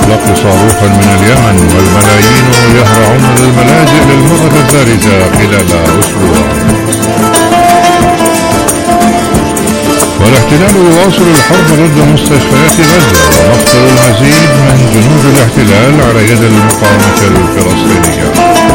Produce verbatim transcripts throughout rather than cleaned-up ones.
إطلاق صاروخ من اليمن، والملايين يهرعون للملاجئ للمرة الثالثة خلال أسبوع. والاحتلال يواصل الحرب ضد مستشفيات غزة، ومقتل المزيد من جنود الاحتلال على يد المقاومة الفلسطينية.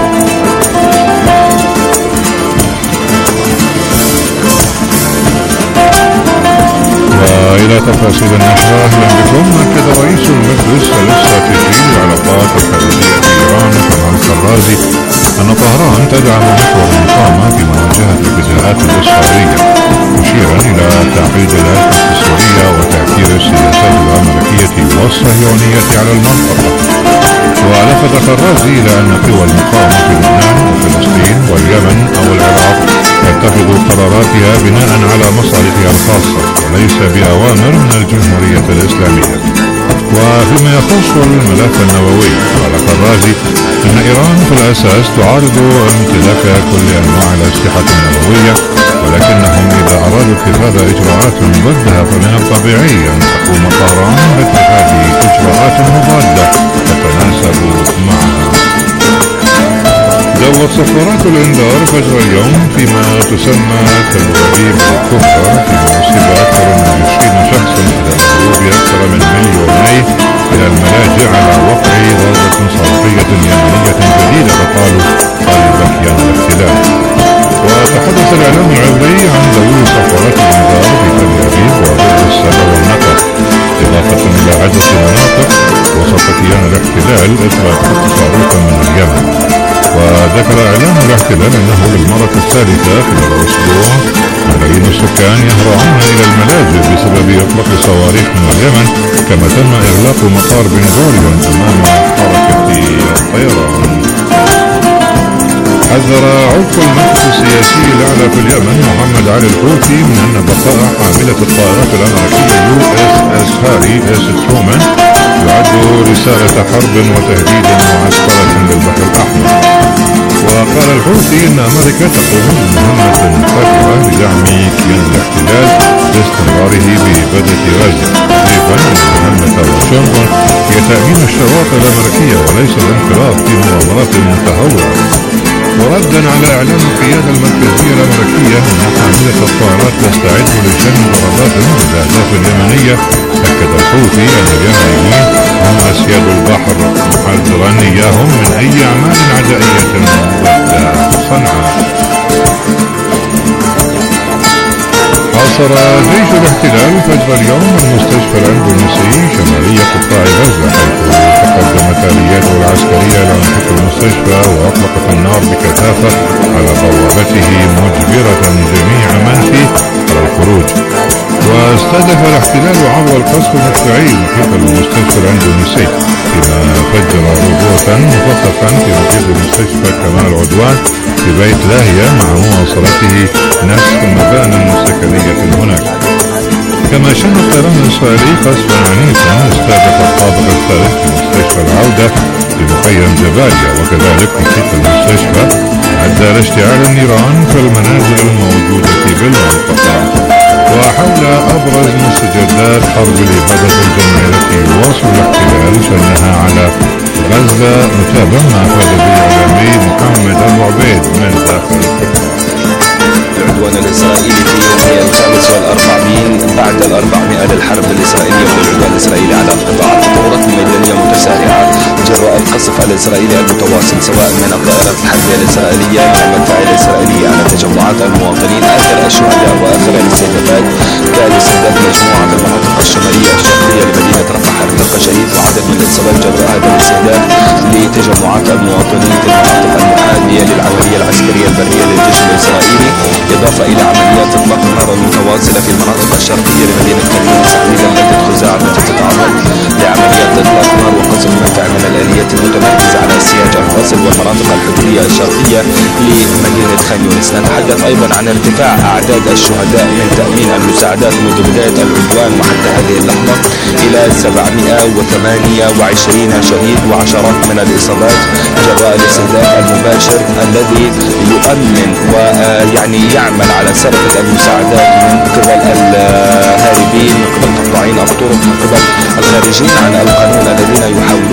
وإلى تفاصيل النشرة، أهلا بكم. أكد رئيس المجلس الاستراتيجي للعلاقات الخارجية في إيران كمال كرازي أن طهران تدعم محور المقاومة في مواجهة الاتجاهات الإسرائيلية، مشيرا إلى تعقيد الأزمة السورية وتأثير السياسات الأمريكية والصهيونية على المنطقة. ولفت كرازي إلى أن قوى المقاومة في لبنان وفلسطين واليمن أو العراق تتخذ قراراتها بناء على مصالحها الخاصة وليس بأوامر من الجمهورية الإسلامية. وفيما يخص الملف النووي، قال كرازي أن إيران في الأساس تعارض امتلاك كل أنواع الأسلحة النووية، ولكنهم إذا أرادوا اتخاذ إجراءات ضدها فمن الطبيعي أن تقوم طهران باتخاذ إجراءات مضادة تتناسب معها. دوت صفارات الإنذار فجر اليوم فيما تسمى تدريب الكفر في مناسبة قرن عشرين شخصا إلى الهروب أكثر من مليوني إلى الملاجئ على وقع ضربة صاروخية يمنية جديدة تقال قلب كيان الاحتلال. وتحدث الإعلام العبري عن ذوي صفارات الإنذار في تل أبيب وبئر السبع والنقب، إضافة إلى عدة مناطق وسط كيان الاحتلال إثر خط صاروخ من اليمن. وذكر إعلام الاحتلال أنه للمرة الثالثة خلال الأسبوع ملايين السكان يهرعون إلى الملاجئ بسبب إطلاق صواريخ من اليمن، كما تم إغلاق مطار بن غوريون أمام حركة الطيران. حذر عضو المجلس السياسي الأعلى في اليمن محمد علي الحوثي من أن بقاء حاملة الطائرات الأمريكية يو اس اس هاري اس ترومان يعد رسالة حرب وتهديد معسكرة للبحر الأحمر. وقال الحوثي إن أمريكا تقوم بمهمة خطرة لدعم كيان الاحتلال لاستمراره بإبادة غزة، مضيفا أن مهمة واشنطن هي تأمين الشواطئ الأمريكية وليس الانخراط في مؤامرات متهورة. وردا على إعلان القيادة المركزية الأمريكية أن حاملة الطائرات تستعد لشن ضربات بالأهداف اليمنية، أكد الحوثي أن اليمنيين هم أسياد البحر، محذرا إياهم من أي أعمال عدائية ضد صنعاء. حاصر جيش الاحتلال فجر اليوم المستشفى الأندونيسي شمالي قطاع غزة، حيث تقدمت آلياته العسكرية إلى محيط المستشفى وأطلقت النار بكثافة على بوابته مجبرة جميع من فيه على الخروج. واستهدف الاحتلال عبر القصف المدفعي محيط المستشفى الأندونيسي، فيما فجر روبوتا مخففا في محيط مستشفى كمال عدوان في بيت لاهية مع مواصلته نسف مبانٍ سكنية هناك. كما شن الطيران الإسرائيلي قصفا عنيفا استهدف الطابق الثالث في مستشفى العودة بمخيم جباليا، وكذلك محيط المستشفى أدى لاشتعال النيران في المنازل الموجودة بالمنطقة. وحول أبرز مستجدات حرب الإبادة الجماعية التي يواصل الاحتلال شنها على غزة، نتابع ما أفاد به الإعلامي محمد أبو عبيد من داخل القطاع. العدوان الإسرائيلي في يومي الخامس والأربعين بعد الأربعمائة للحرب الإسرائيلية والعدوان الإسرائيلي على القطاع، تطورات ميدانية متسارعة جراء القصف الإسرائيلي المتواصل سواء من الطائرات الحربية الإسرائيلية من المدفعية الإسرائيلية على تجمعات المواطنين، آخر الشهداء وآخر الاستهدافات كان استهداف مجموعة في المناطق الشمالية الشرقية لمدينة رفح الرقة شهيد، وعدد من الإصابات جراء هذا الاستهداف لتجمعات المواطنين في المناطق المحاذية للعملية العسكرية البرية للجيش الإسرائيلي، إضافة إلى عمليات إطلاق النار المتواصلة في المناطق الشرقية لمدينة كريم تحديدا منطقة خزاعة التي تتعرض لعمليات إطلاق نار وقصف مدفع من الآليات المتمركزة على السياج الفاصل والمناطق الحدودية الشرقية لمدينة خان يونس. نتحدث أيضا عن ارتفاع أعداد الشهداء من تأمين المساعدات منذ بداية العدوان وحتى هذه اللحظة إلى سبعمائة وثمانية وعشرين شهيد، وعشرات من الإصابات جراء الاستهداف المباشر الذي يؤمن ويعني يعمل على سرقة المساعدات من قبل الهاربين، من قبل قطاعين الطرق، من قبل الخارجين عن القانون الذين يحاولون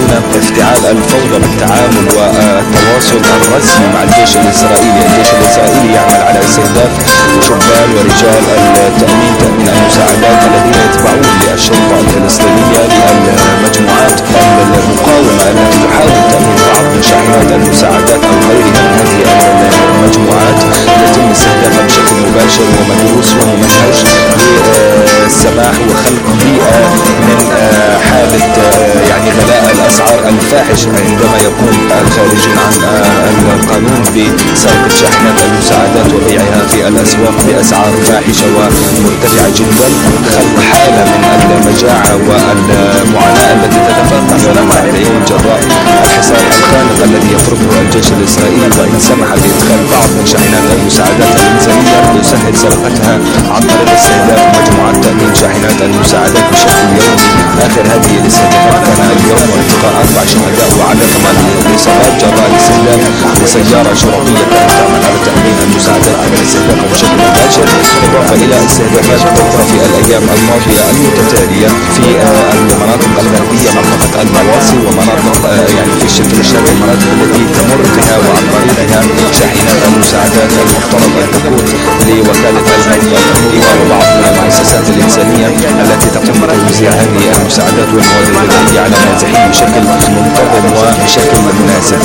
الفوضى بالتعامل والتواصل الرسمي مع الجيش الإسرائيلي. الجيش الإسرائيلي يعمل على استهداف شبان ورجال التأمين تأمين المساعدات الذين يتبعون للشرطة الفلسطينية للمجموعات المقاومة التي تحاول تأمين بعض من شاحنات المساعدات أو غيرها من هذه المجموعات. يتم استهدافها بشكل مباشر ومدروس وممنهج للسماح وخلق بيئة من حالة يعني غلاء الأسعار الفاحش عندما يقوم الخارجين عن القانون بسرقة شاحنات المساعدات وبيعها في الأسواق بأسعار فاحشة ومرتفعة جدا. خلق حالة من المجاعة والمعاناة التي تتفاقم يوم بعد يوم جراء الحصار الخانق الذي يفرضه الجيش الإسرائيلي. وإن سمح بإدخال بعض من شاحنات المساعدات الإنسانية يسهل سرقتها عن طريق استهداف مجموعات تأمين شاحنات المساعدات بشكل يومي. آخر هذه الاستهدافات كان اليوم وانتقال أربع شهداء وعدد من الإصابات جراء الاستهداف لسيارة شرطية كانت تعمل على تأمين المساعدات من استهدافها بشكل مباشر، إضافة إلى استهدافات أخرى في الأيام الماضية المتتالية في المناطق الغربية منطقة المواصي ومناطق يعني في الشكل الشرقي المناطق التي تمر بها وعن طريقها شاحنات المساعدات المفترض أن تكون لوكالة المواد وبعض من المؤسسات الإنسانية التي تقوم بتوزيع هذه المساعدات والمواد الغذائية على النازحين بشكل منتظم وبشكل مناسب.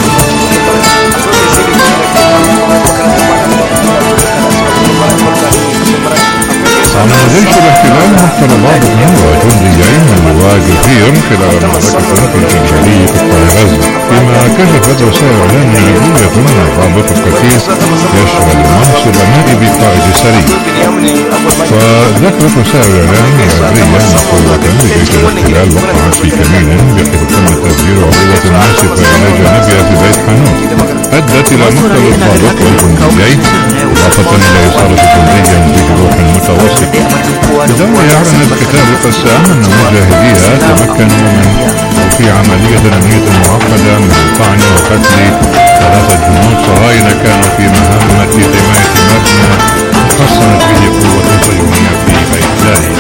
أعلن جيش الاحتلال مقتل ضابطين وجنديين واقفين خلال معركة في جنجالية قطاع غزة، فيما كشفت وسائل إعلام عبرية أن الضابط القتيل يشغل منصب نائب قائد سري. وذكرت وسائل الإعلام العبرية أن قوة لجيش الاحتلال وقعت في كمين بحيث تم تفجير عبوة ناسفة إلى جانبها في بيت حانوت أدت إلى مقتل الضابط والجنديين، إضافة إلى إصابة جنديا بجروح متوسط. بداية أعلنت كتاب قسام أن مجاهديها تمكنوا من في عملية أمنية معقدة من طعن وقتل ثلاثة جنود صهاينة كانوا في مهمة حماية مبنى حصنت به قوة صهيونية في بيت لاهي.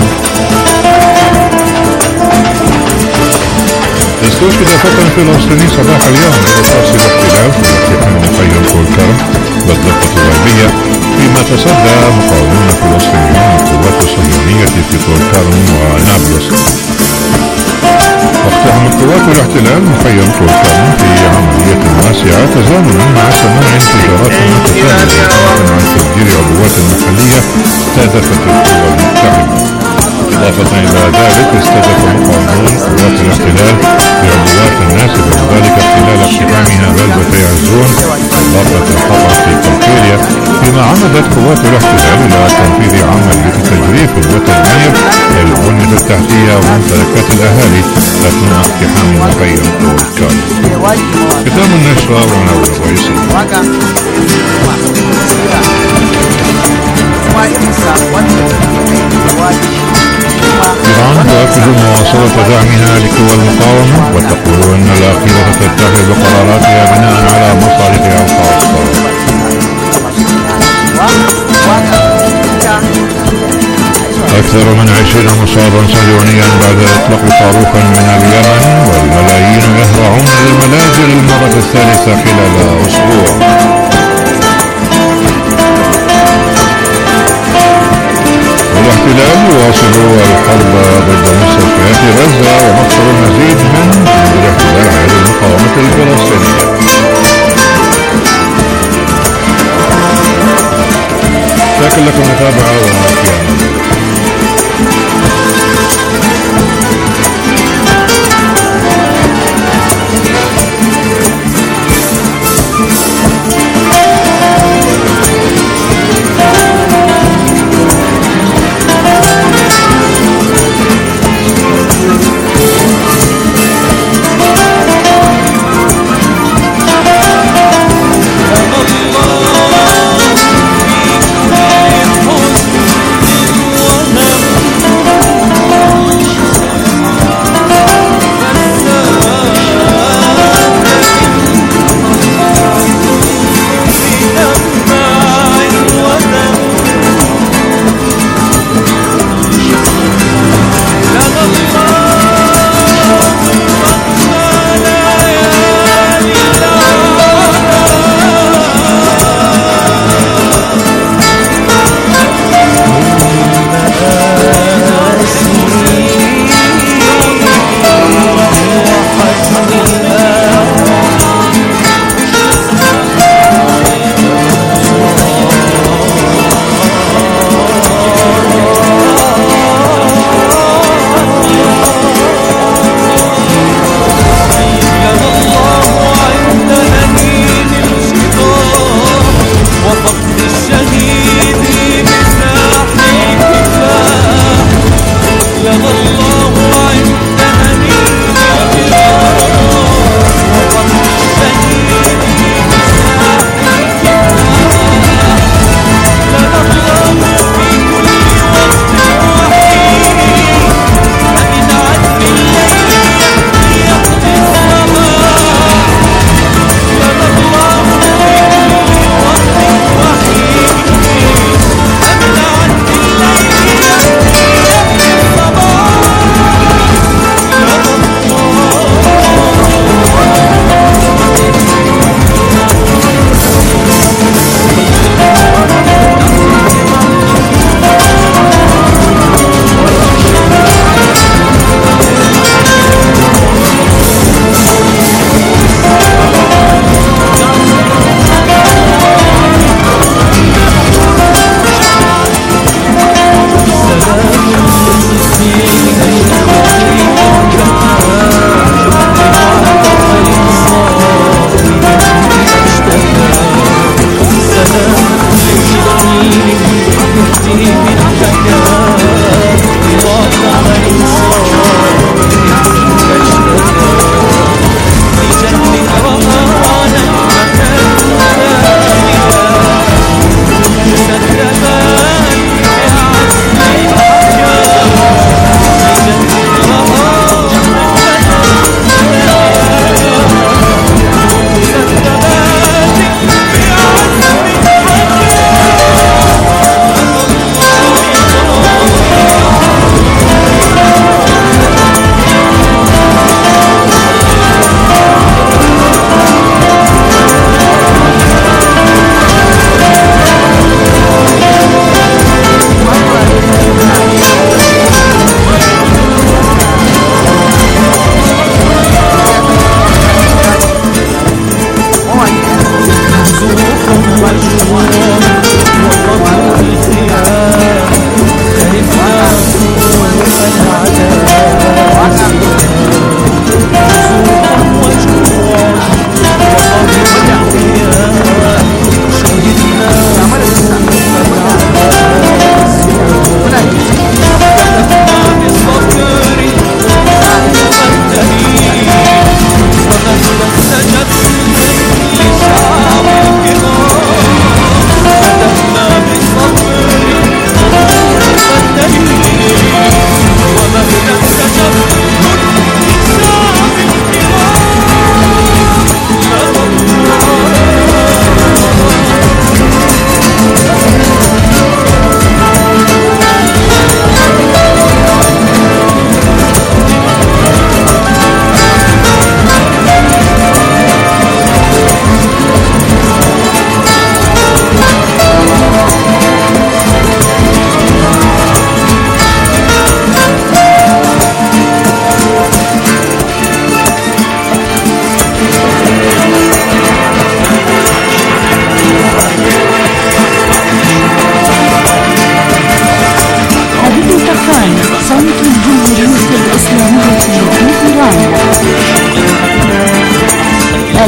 استشهد فتى فلسطيني صباح اليوم برصاص الاحتلال في اقتحام مخيم طول كرم بالضفة الغربية، فيما تصدى مقاومون فلسطينيون القوات الصهيونية في طول كرم ونابلس. واقتحمت قوات الاحتلال مخيم طول كرم في عملية واسعة تزامنا مع سماع انفجارات متتالية عن تفجير عبوات محلية استهدفت القوى المتحدة. إضافة إلى ذلك استهدف مقاومون قوات الاحتلال بعبوات ناسفة ذلك خلال اقتحامها بلدتي عزون ضربة الخطر في كالكيريا، فيما عمدت قوات الاحتلال إلى تنفيذ عملية تجريف وتدمير البنية التحتية وممتلكات الأهالي أثناء اقتحام مخيم طول كرم. ختام النشرة والعناوين الرئيسية. إيران تؤكد مواصلة دعمها لقوى المقاومة وتقول أن الأخيرة تتخذ قراراتها بناء على مصالحها الخاصة. أكثر من عشرين مصابا صهيونيا بعد إطلاق صاروخا من اليمن، والملايين يهرعون للمنازل للمرة الثالثة خلال أسبوع. الاحتلال يواصل الحرب ضد مستشفيات غزة ومقصد المزيد من جنود الاحتلال على المقاومة الفلسطينية. شكرا لكم المتابعة ومع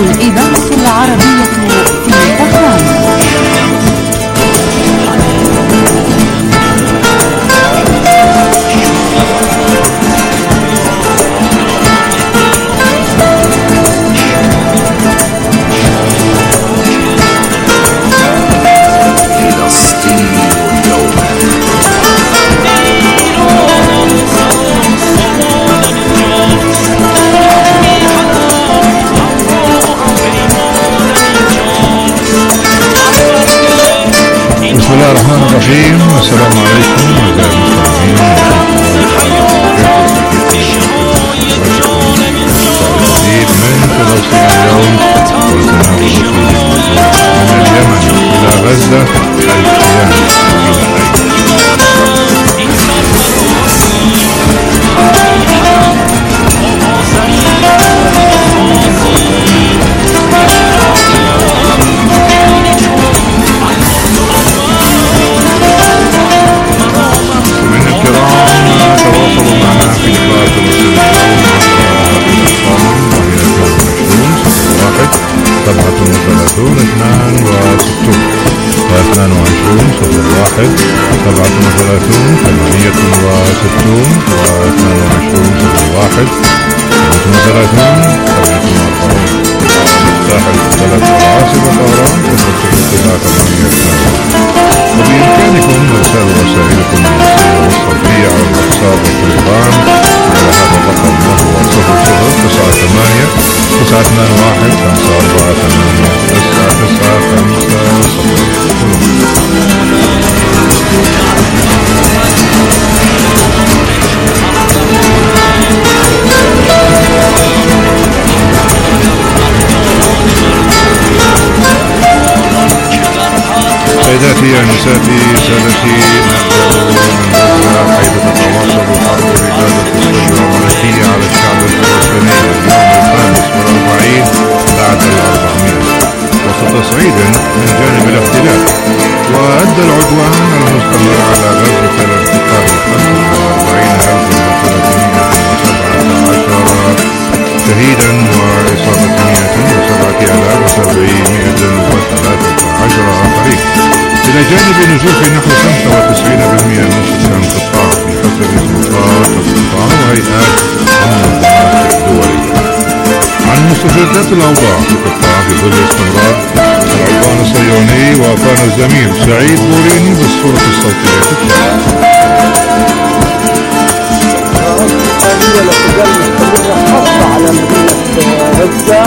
الإذاعة العربية في طهران. بسم الله الرحمن الرحيم. السلام عليكم أعزائي المستمعين جديد من فلسطين اليوم، ويتناول فيه من اليمن إلى غزة القيام إلى سبعة وثلاثون اثنان وستون واثنان وعشرون صفر واحد سبعة وثلاثون ثمانية وستون واثنان وعشرون صفر واحد سبعة وثلاثون سبعة وأربعون الساحل البلد والعاصمة طهران صفر تسعة ثمانية اثنان. وبإمكانكم إرسال رسائلكم النصية والصوتية على الواتساب والتليجرام على هذا الرقم وهو صفر صفر تسعة ثمانية تسعة اثنان واحد خمسة أربعة ثمانية تسعة تسعة خمسة صفر. سيداتي أنساتي سادتي، نبدأ من غزة حيث تتواصل حرب الإبادة الصهيونية على الشعب الفلسطيني اليوم الخامس والأربعين بعد الأربعمائة وسط تصعيد من جانب الاحتلال. وأدى العدوان المستمر على غزة الارتقاء خمسة وأربعين ألف وثلاثمائة وسبعة عشر شهيدا وإصابة مائة وسبعة آلاف وسبعمائة وثلاثة عشر آخرين، إلى جانب نزوح نحو خمسة وتسعين بالمئة من سكان القطاع بحسب سلطات القطاع وهيئات المنظمات الدولية. عن مستجدات الأوضاع في القطاع في ظل استمرار العدوان الصهيوني، وكان الزميل سعيد بوريني بالصورة الصوتية التالية. على مدينة غزة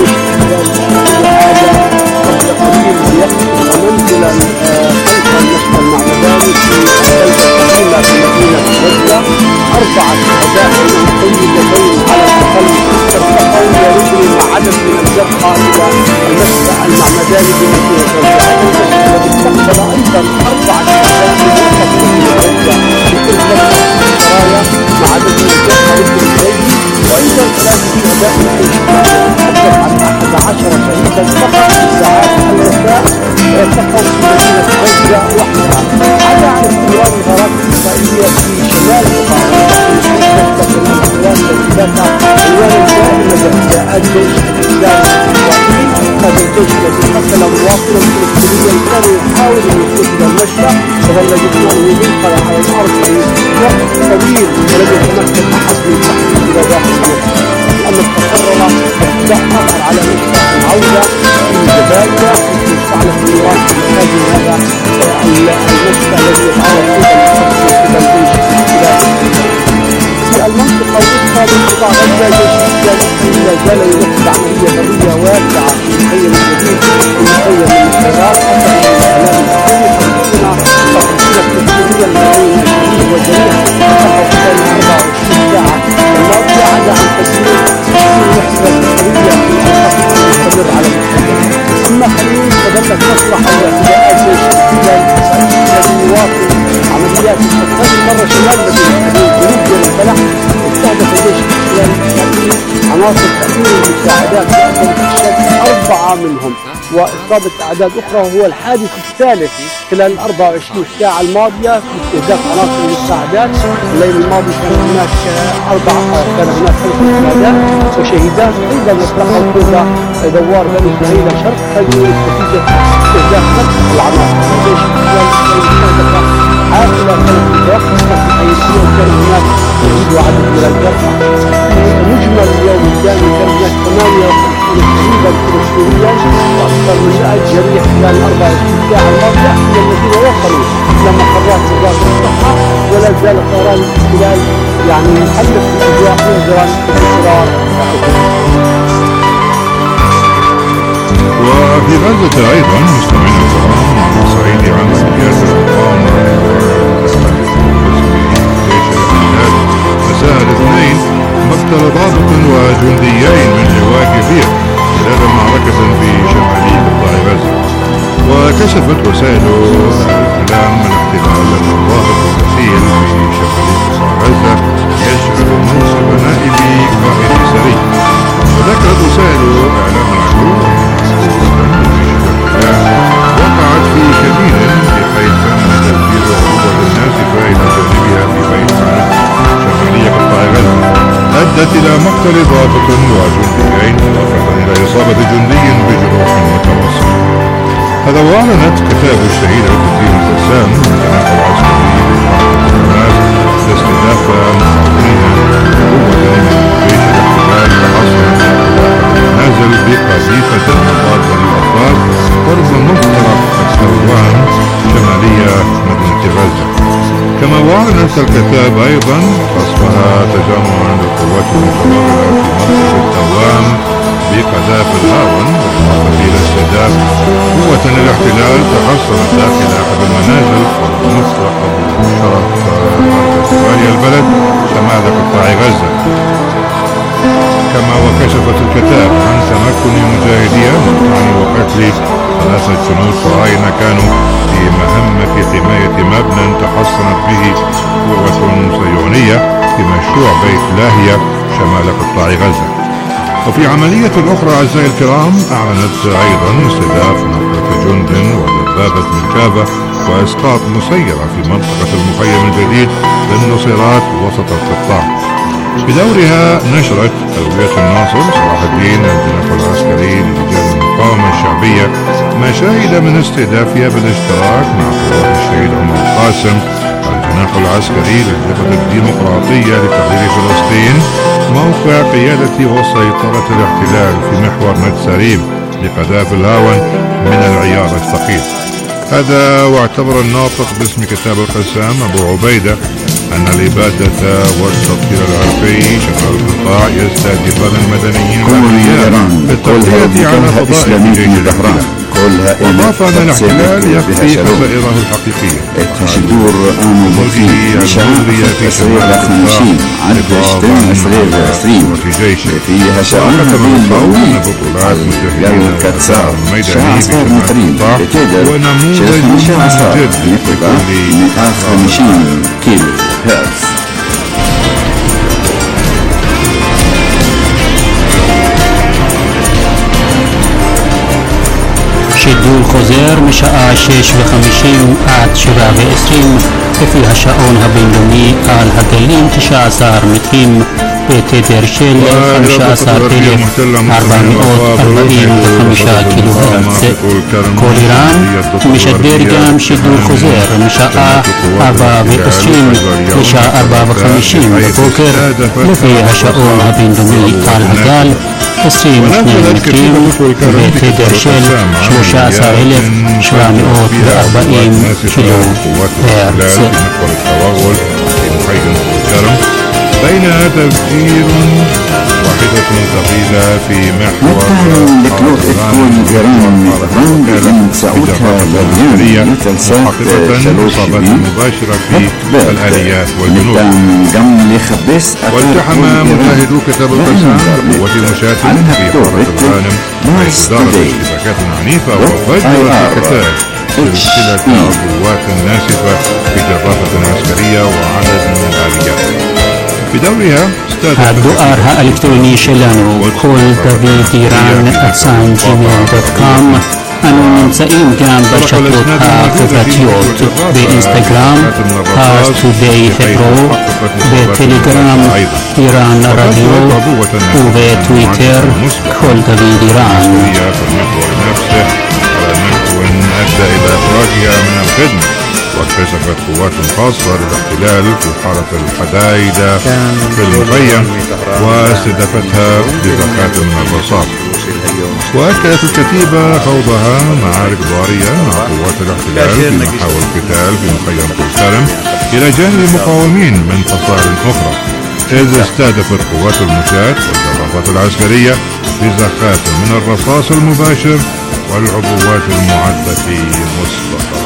منزلا خلف المشفى المعمداني في البلدة القديمة في مدينة غزة. أربعة شهداء سيدتين على الأقل ارتقوا ورجلوا مع عدد من الجرحى إلى المشفى المعمداني بمدينة غزة. واستقبل أيضا أربعة شهداء من غزة في السرايا مع عدد من الجرحى رجل إليه، وأيضا ثلاث شهداء من تتحدث عن أحد عشر شهيدا فقط في ساعات المساء تقع في مدينة غزة وحدها. عدا عن استمرار الغارات الإسرائيلية في شمال قطاع غزة الاحتلال التي بات عنوانا دائما لاعتداءات جيش الاحتلال الإسرائيلي. هذا الجيش الذي قتل مواطنا فلسطينيا كان يحاول الوصول إلى المشفى، وظل جسمه ينقل على الأرض لوقت طويل ولم يتمكن أحد من تحويله إلى داخل المشفى. الأمر تقرر اعتداء آخر على مشفى العودة في جباليا، حيث اشتعلت النيران في مخازن هذا المشفى الذي يتعرض أيضا لقتل الجيش الاحتلالي. في المنطقة الوسطى من قطاع غزة جيش الاحتلال لا زال ينفذ عملية برية واسعة في المخيم الجديد المخيم من الحرار حسب الإعلام الحكومي. خمسين خمسين فلسطينيا من بين الشهيد والجريح انتهوا خلال أربع وعشرين ساعة الماضية، عدا عن تسليم الوحدة البشرية في الخط المستمر على المحتل. أما حاليا فظلت مصلحة واعتداءات جيش الاحتلال الذي يواصل عمليات هذه المرة شمال مدينة جنوب دير البلح. استهدف جيش الاحتلال الإسرائيلي عناصر تأمين المساعدات بأسر الشد أربعة منهم وإصابة أعداد أخرى، وهو الحادث الثالث خلال ال أربع وعشرين ساعة الماضية في استهداف عناصر المساعدات. الليل الماضي كان هناك أربع كان هناك خمس شهداء وشهيدان أيضا أطلقوا فوق دوار بني سهيلة شرق حيث نتيجة استهداف نفس العناصر. الجيش الإسرائيلي استهدف حافلة كانت متوقفة في حي الأمل، كان هناك شهيد وعدد من الجرحى. مجمل اليوم الثاني كان هناك ثمانية وخمسين شهيدا فلسطينيا وأكثر من مئة جريح خلال الأربع وعشرين ساعة الماضية من الذين وصلوا إلى مقرات وزارة الصحة. ولا زال طيران الاحتلال يعني يحلق الأجواء منذرا باستمرار. وفي غزة أيضا مستمعينا الكرام على صعيد عمليات المقاومة مساء الاثنين مقتل ضابط وجنديين من لواء كبير خلال معركة في شمالي قطاع غزة. وكشفت وسائل الإعلام الاحتلال أن الضابط القتيل في شمالي قطاع غزة يشغل منصب نائب قائد سري. وذكرت وسائل إعلام العدو وقعت في كمين بحيث تم تفجير عبوة ناسفة إلى جانبها في بيت عنب شمالية قطاع غزة أدت إلى مقتل ضابط وجنديين إضافة إلى إصابة جندي بجروح متوسط. هذا وأعلنت كتاب الشهيد عز الدين القسام من الجناح العسكري لإشعاع الناس لاستهداف مقاومين قوة من جيش الاحتلال تحصلت نازل بقذيفة مضادة للأطفال قرب مفترق السروان شمالية مدينة غزة. كما وأعلنت الكتاب أيضا قصفها تجمعا للقوات المتواجدة في منطقة الدوام بقذائف الهاون، بالإضافة إلى استهداف قوة الاحتلال تحصلت داخل أحد المنازل قرب مفترق شرق شمالي البلد شمال قطاع غزة. كما وكشفت الكتاب عن تمكن مجاهدية من طعن وقتل ثلاثة جنود صهاينة كانوا في مهمة حماية مبنى تحصنت به قوة صهيونية في مشروع بيت لاهية شمال قطاع غزة. وفي عملية أخرى أعزائي الكرام أعلنت أيضا استهداف نقلة جند ودبابة مركبة وإسقاط مسيرة في منطقة المخيم الجديد للنصيرات وسط القطاع. بدورها نشرت هوية الناصر صلاح الدين الجناح العسكري لرجال المقاومة الشعبية ما شهد من استهدافها بالاشتراك مع قوات الشهيد عمر القاسم الجناح العسكري للجبهة الديمقراطية لتحرير فلسطين موقع قيادة وسيطرة الاحتلال في محور نجسريم لقذائف الهاون من العيار الثقيل. هذا واعتبر الناطق باسم كتاب القسام أبو عبيدة أن الإبادة والتطهير العرقي شمال القطاع يستهدفان المدنيين والأبرياء بالتغطية على فضائل جيش الاحتلال. وأضاف أن الاحتلال يخفي خسائره الحقيقية التشدور آمن بطيء بشعار في شمال خمسين عدد عشرين عشرين عشرين فيها شعار بالبعوض جو كتسار شعار مقريب بتقدر شرخ مشاع صار نقطة مئة وخمسين كيلو هرتز. שידור חוזר משעה שש וחמישים עד שבע ועשרים לפי השעון הבינלאומי על הגלים תשע עשרה מטרים בתדר של חמישה עשר אלף ארבע מאות ארבעים וחמישה קילו הרץ. כל איראן משדר גם שידור חוזר משעה ארבע ועשרים לשעה ארבע וחמישים בבוקר לפי השעון הבינלאומי על הגל עשרים ושניים מטרים בתדר של שלושה עשר אלף שבע מאות וארבעים קילו הרץ. بينها تفجير واحدة ثقيلة في محور لكلور تكون إيران رند سعودها باليوم محققة إصابات مباشرة في الآليات والجنود. والتحم مجاهدو كتاب القسام بقوة مشاة في حرة الغانم حيث دارت اشتباكات عنيفة وفجرت الكتائب سلسلة قوات ناسفة في جرافة عسكرية وعدد من الآليات. في دورها הדואר האלקטרוני שלנו כל דוד איראן אצן ג'ימייל דוט קום. אנו נמצאים גם ברשתות החברתיות באינסטגרם הארס טודיי hebro, בטלגרם איראן רדיו ובטוויטר כל דוד איראן. أدى إلى إخراجها من الخدمة واكتشفت قوات خاصة للاحتلال في حارة الحدايدة في المخيم واستهدفتها بزخات من الرصاص. وأكدت الكتيبة خوضها معارك ضارية مع قوات الاحتلال في محاور القتال في مخيم طولكرم إلى جانب المقاومين من فصائل أخرى، إذ استهدفت قوات المشاة والجرافات العسكرية بزخات من الرصاص المباشر والعبوات المعدة مسبقا.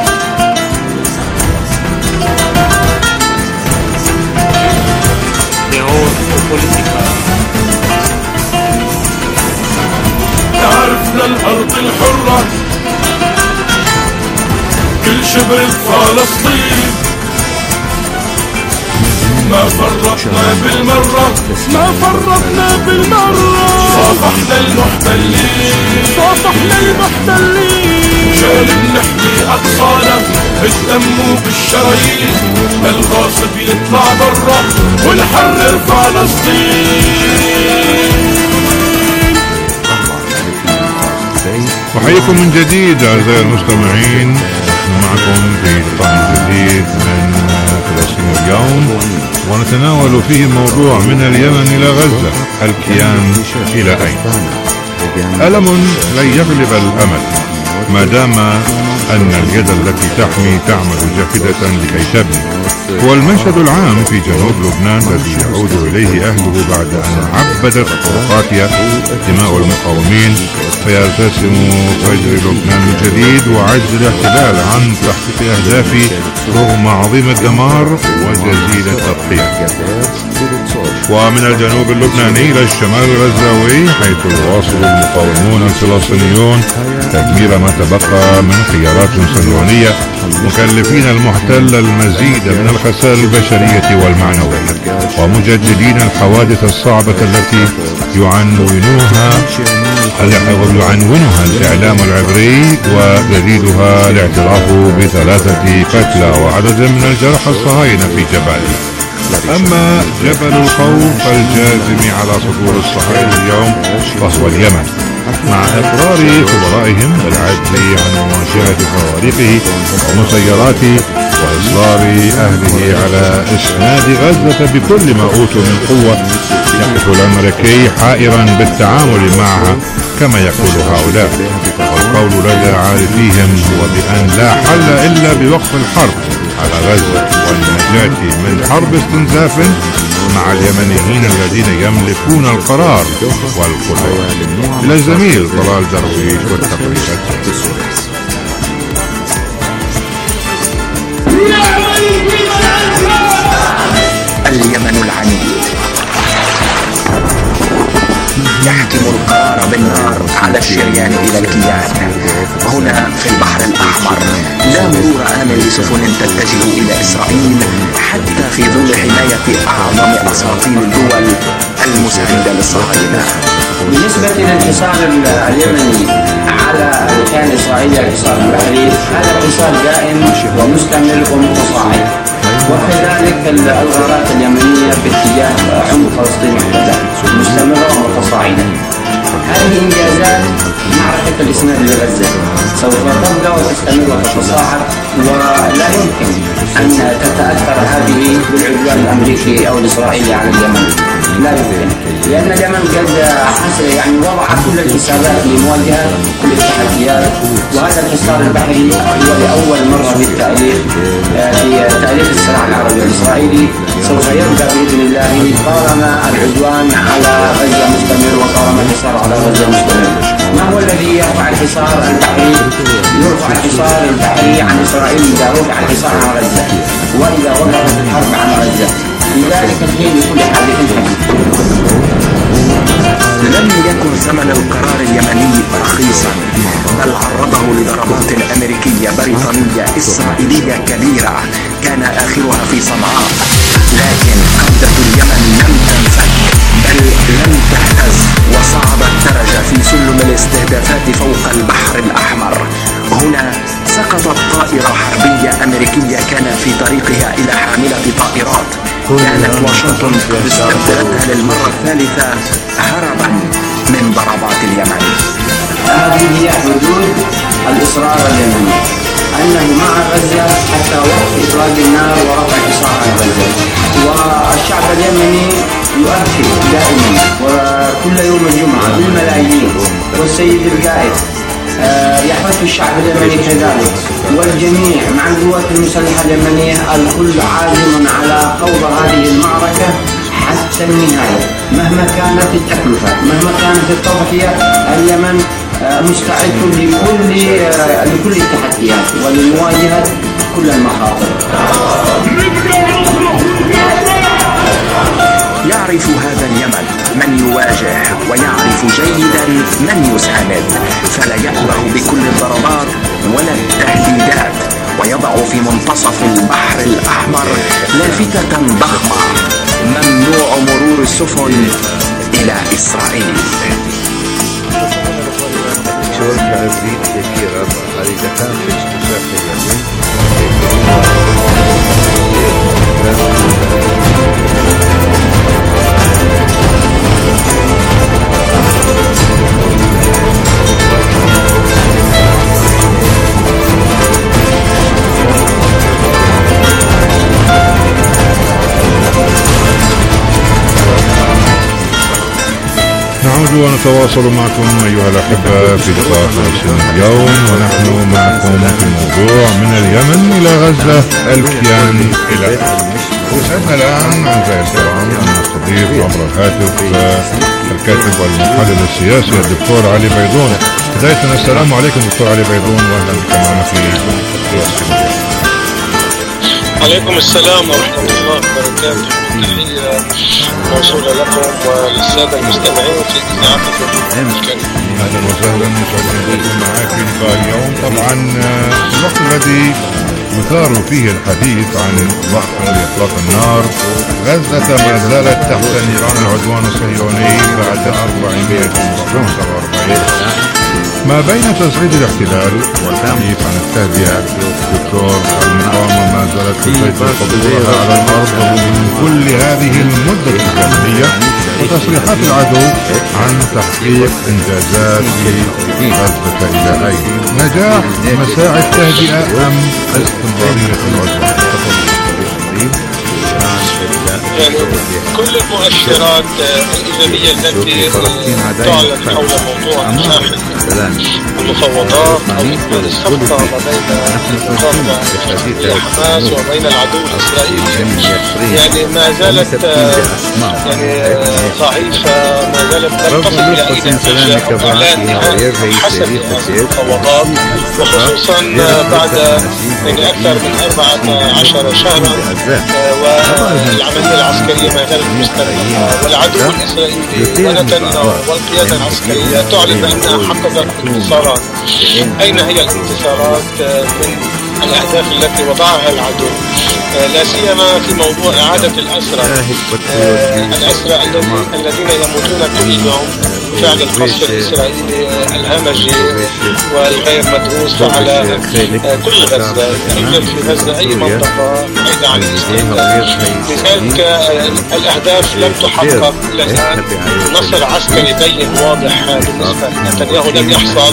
تعرفنا الأرض الحرة كل شبر فلسطين، ما فرطنا بالمرة ما فرطنا بالمرة، صافحنا المحتلين صافحنا المحتلين، جاي نحمي أقصانا بالدم وبالشرايين، الغاصب يطلع برا ونحرر فلسطين. أحييكم من جديد أعزائي المستمعين، نحن معكم في لقاء جديد من فلسطين اليوم، ونتناول فيه موضوع من اليمن إلى غزة، الكيان إلى أين؟ ألم لن يغلب الأمل ما دام أن اليد التي تحمي تعمل جاهدة لكي تبني. هو المشهد العام في جنوب لبنان الذي يعود إليه أهله بعد أن عبدت طرقاتها دماء المقاومين، فيرتسم فجر لبنان من جديد وعجز الاحتلال عن تحقيق أهدافه رغم عظيم الدمار وجزيل التضحية. ومن الجنوب اللبناني إلى الشمال الغزاوي، حيث يواصل المقاومون الفلسطينيون تدمير ما تبقى من خيارات صهيونية، مكلفين المحتل المزيد من الخسائر البشرية والمعنوية، ومجددين الحوادث الصعبة التي يعنونها يعنونها الإعلام العبري، ودليلها الاعتراف بثلاثة قتلى وعدد من الجرحى الصهاينة في جباليا. أما جبل الخوف الجازم على صدور الصهاينة اليوم فهو اليمن، مع إقرار خبرائهم بالعجز عن مواجهة خوارقه ومسيراته وإصرار أهله على إسناد غزة بكل ما أوتوا من قوة، يقف الأمريكي حائرا بالتعامل معها كما يقول هؤلاء. والقول لدى عارفيهم هو بأن لا حل إلا بوقف الحرب على غزة والنجاة من حرب استنزاف مع اليمنيين الذين يملكون القرار والقدرة. إلى الزميل طلال درويش والتقرير. اليمن العنيد يحكم القرار بالنار على الشريان إلى الكيان. هنا في البحر الأحمر لا مرور آمن لسفن تتجه إلى إسرائيل حتى في ظل حماية أعظم أساطيل الدول المساندة للصهاينة. بالنسبة للحصار اليمني على الكيان الإسرائيلي، الحصار البحري، هذا الحصار دائم ومستمر ومتصاعد، وكذلك الغارات اليمنية باتجاه عمق فلسطين المحتلة مستمرة ومتصاعدة. هذه إنجازات معركة الإسناد لغزة سوف تبدأ وتستمر وتتصاعد، ولا يمكن أن تتأثر هذه بالعدوان الأمريكي أو الإسرائيلي على اليمن، لا يمكن، لأن اليمن قد حصل يعني وضع كل الحسابات لمواجهة كل التحديات. وهذا الحصار البحري هو لأول مرة في التاريخ في تاريخ الصراع العربي الإسرائيلي سوف يبدأ بإذن الله طالما العدوان على غزة مستمر وطالما الحصار على غزة مستمر. ما هو الذي يرفع الحصار البحري؟ يرفع الحصار البحري عن إسرائيل إذا رفع الحصار عن غزة، وإذا وقفت الحرب عن غزة، لذلك الحين لكل حادث حديث. لم يكن ثمن القرار اليمني رخيصا، بل عرضه لضربات أمريكية بريطانية إسرائيلية كبيرة كان آخرها في صنعاء، لكن قبضة اليمن لم تنفك بل لم تهتز، وصعدت درجة في سلم الاستهدافات فوق البحر الأحمر. هنا سقطت طائرة حربية أمريكية كانت في طريقها إلى حاملة طائرات، كانت واشنطن قد استبدلتها للمرة الثالثة هربا من ضربات اليمن. هذه هي حدود الإصرار اليمني، أنه مع غزة حتى وقت إطلاق النار ورفع حصار عن غزة. والشعب اليمني يؤكد دائما وكل يوم الجمعة بالملايين، والسيد القائد يحث الشعب اليمني كذلك، والجميع مع القوات المسلحة اليمنية الكل عازم على خوض هذه المعركة حتى النهاية مهما كانت التكلفة، مهما كانت التضحية. اليمن مستعد لكل لكل التحديات ولمواجهة كل المخاطر. يعرف هذا اليمن من يواجه، ويعرف جيدا من يساند، فلا يأبه بكل الضربات ولا التهديدات، ويضع في منتصف البحر الأحمر لافتة ضخمة: ممنوع مرور السفن إلى إسرائيل. نعود ونتواصل معكم أيها الأحبة في لقاء فلسطين اليوم، ونحن معكم في موضوع من اليمن إلى غزة الكيان إلى وسعدنا الآن أعزائي الكرام أن نستضيف عبر الهاتف الكاتب والمحلل السياسي الدكتور علي بيضون. بداية السلام عليكم دكتور علي بيضون، وأهلا بك معنا في فلسطين. عليكم السلام ورحمة الله وبركاته. تحية موصولة لكم وللسادة المستمعين في إذاعتكم الكريمة. أهلا وسهلا، يسعدني بكم معك في لقاء اليوم. طبعا في الوقت الذي يثار فيه الحديث عن وقف لإطلاق النار، غزة ما زالت تحت نيران العدوان الصهيوني بعد أربعمائة وخمسة وأربعين. ما بين تصعيد الاحتلال والحديث عن التهدئة، دكتور، المقاومة ما زالت تسيطر قدرها على الأرض من كل هذه المدة الزمنية، وتصريحات العدو عن تحقيق إنجازات في غزة إلى أين؟ نجاح مساعي التهدئة أم استمرارية العدوان؟ يعني كل المؤشرات الإيجابية التي تعلن حول موضوع نجاح المفاوضات أو إكمال الصفقة ما بين المقاومة حماس وبين العدو الإسرائيلي يعني ما زالت يعني ضعيفة، ما زالت لم تصل إلى أي نتيجة إعلان حسب المفاوضات، وخصوصا بعد يعني أكثر من أربعة عشر شهرا والعملية العسكرية ما زالت مستمرة، والعدو الإسرائيلي ونتنياهو والقيادة العسكرية تعلن بأنها حققت انتصارات. أين هي الانتصارات من الأهداف التي وضعها العدو؟ لا سيما في موضوع إعادة الأسرى، الأسرى الذين يموتون كل يوم بفعل القصف الإسرائيلي الهمجي والغير مدروس على كل غزة، يوجد في غزة أي منطقة بعيدة عن الاستهداف. لذلك الأهداف لم تحقق إلى الآن. نصر عسكري بين واضح بالنسبة لنتنياهو لم يحصل.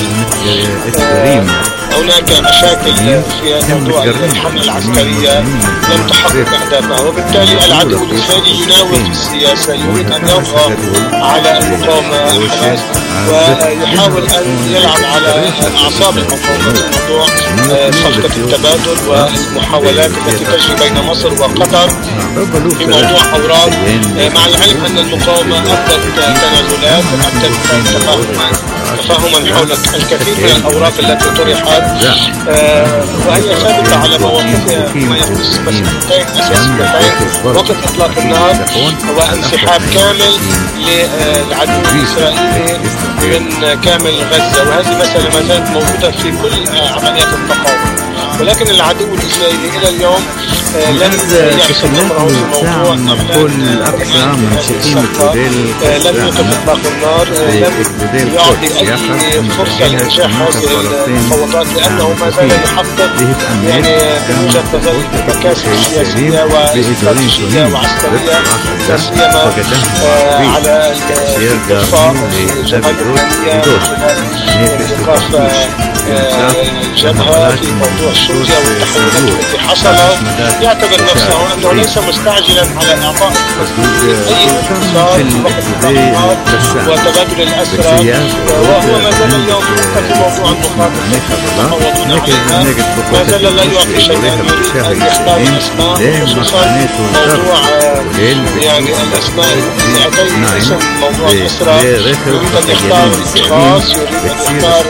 هناك مشاكل في موضوع الحملة العسكرية لم تحقق أهدافها، وبالتالي العدو الإسرائيلي يناور في السياسة، يريد أن يطغى على المقاومة حماس ويحاول أن يلعب على أعصاب المقاومة في موضوع صفقة التبادل والمحاولات التي تجري بين مصر وقطر في موضوع أوراق، مع العلم أن المقاومة أبدت تنازلات وأبدت تفاهما تفاهما حول الكثير من الأوراق التي طرحت، آه وهي ثابتة على مواقفها فيما يخص مسألتين أساسيتين: وقف إطلاق النار وانسحاب كامل للعدو الإسرائيلي من كامل غزة. وهذه مسألة ما زالت موجودة في كل عمليات التقاوم. ولكن العدو الإسرائيلي إلى اليوم لم يحسم أمره في موضوع لم يطلق إطلاق النار، لم يعطي أي فرصة لإنجاح هذه المفاوضات لأنه ما زال يحقق يعني بوجهة نظري مكاسب سياسية واستراتيجية وعسكرية، لا سيما على الإخفاء الجبهة اللبنانية إيقاف الجبهة في موضوع سوريا والتحولات التي حصلت. يعتبر نفسه أنه ليس مستعجلا على إعطاء أي اتصال وتبادل الأسرى، وهو ما زال اليوم في موضوع المخاطر يتفاوضون عليها، ما زال لا يعطي شيئا، يريد أن يختار الأسماء، خصوصا موضوع يعني الأسماء يعطي اسم موضوع الأسرى، يريد أن يختار الأشخاص، يريد أن يختار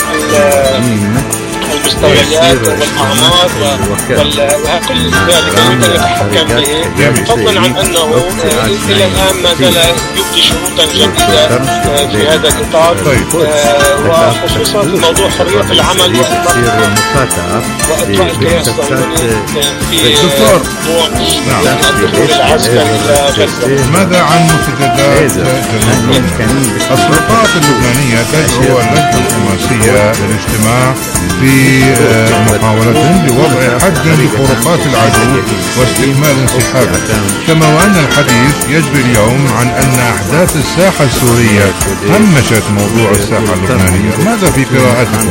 المستويات والأعمار وكل ذلك يريد أن يتحكم به، فضلا عن أنه إلى الآن ما زال يبدي شروطا جديدة في هذا الإطار، وخصوصا في موضوع حرية العمل وإطلاق الكيان الصهيوني في موضوع الدخول العسكري إلى غزة. ماذا عن مستجدات جنوب لبنان؟ السلطات اللبنانية تدعو اللجنة الدبلوماسية للاجتماع في محاولة لوضع حد لخروقات العدو واستكمال انسحابه، كما وأن الحديث يجري اليوم عن أن أحداث الساحة السورية همشت موضوع الساحة اللبنانية. ماذا في قراءتكم؟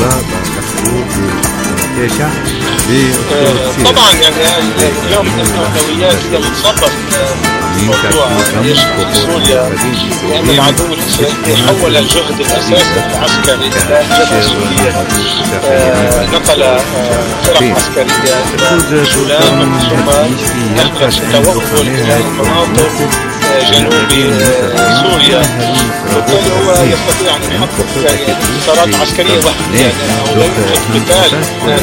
طبعا يعني اليوم الأولويات هي متصرف موضوع يشمل سوريا، لأن العدو الإسرائيلي حول الجهد الأساسي العسكري إلى الجبهة السورية، نقل فرق عسكرية إلى جولان ثم يحدث توغل إلى المناطق جنوب سوريا، وبالتالي هو يستطيع أن يحقق انتصارات عسكرية وحدية أو لا يوجد قتال،